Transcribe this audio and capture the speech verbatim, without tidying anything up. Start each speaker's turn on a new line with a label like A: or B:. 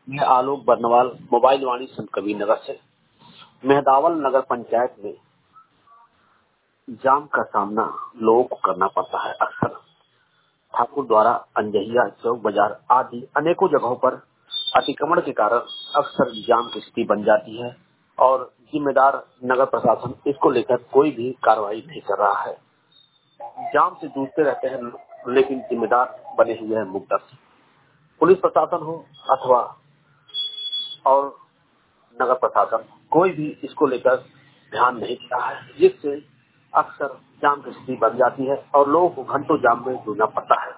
A: मैं आलोक बर्नवाल मोबाइल वाणी संत कबीर नगर से। मेहदावल नगर पंचायत में जाम का सामना लोगों को करना पड़ता है। अक्सर ठाकुर द्वारा अंजहिया चौक बाजार आदि अनेकों जगहों पर अतिक्रमण के कारण अक्सर जाम की स्थिति बन जाती है और जिम्मेदार नगर प्रशासन इसको लेकर कोई भी कार्रवाई नहीं कर रहा है। जाम से जूझते रहते हैं लेकिन जिम्मेदार बने हुए हैं मुकदर। पुलिस प्रशासन हो अथवा और नगर प्रशासन कोई भी इसको लेकर ध्यान नहीं दे रहा है, जिससे अक्सर जाम की स्थिति बन जाती है और लोगों को घंटों जाम में जूझना पड़ता है।